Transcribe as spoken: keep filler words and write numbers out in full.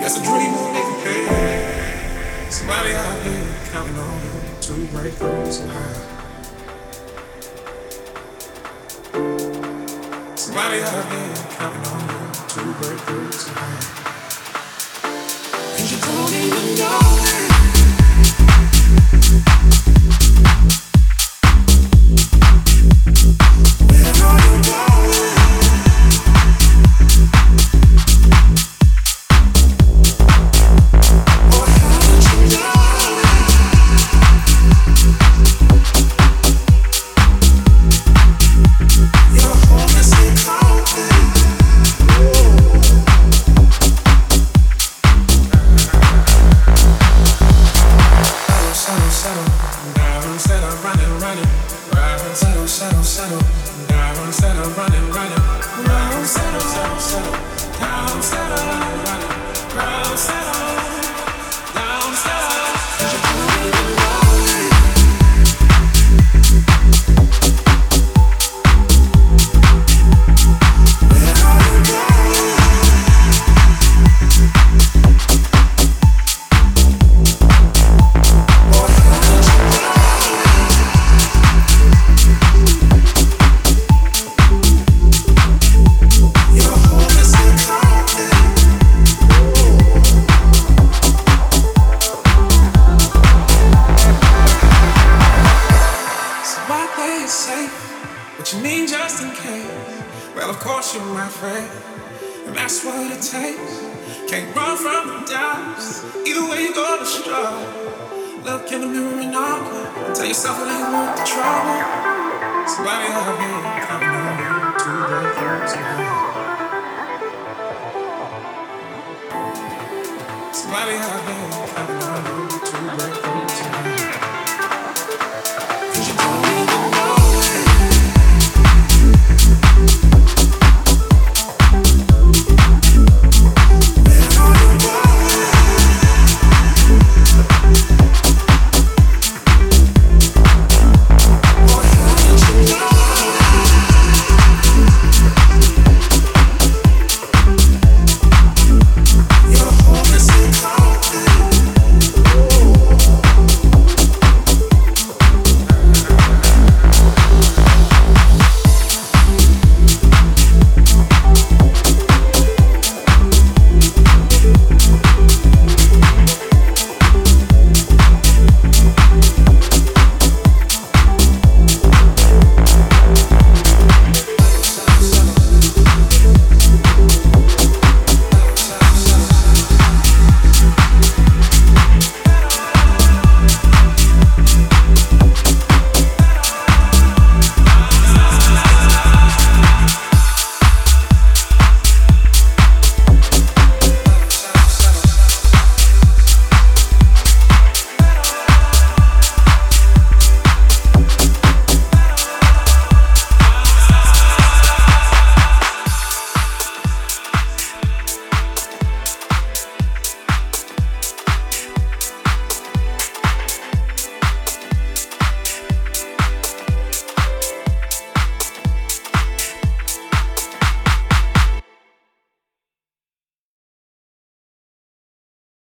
Guess a dream will make it pay. Somebody out here counting on you to break through somehow. Somebody out here counting on you to break through somehow. And you don't even know it. Where are you going? Or how did you know it? Your home is in coffin. Settle, settle, down instead of running, running. Round, settle, settle, settle, down instead of running, running. Round, settle, settle, settle, down instead of running, running. Round, settle, down, settle. 'Cause you don't even know it. Where are you going? Or how did you know it? Your home is in coffin. So why play it safe? What you mean just in case? Well, of course you're my friend, and that's what it takes. Can't run from the doubts. Either way you go to struggle. Look in the mirror and all. Tell yourself it ain't worth the trouble. Somebody out here counting on you to break through somehow. Somebody out here counting on you to break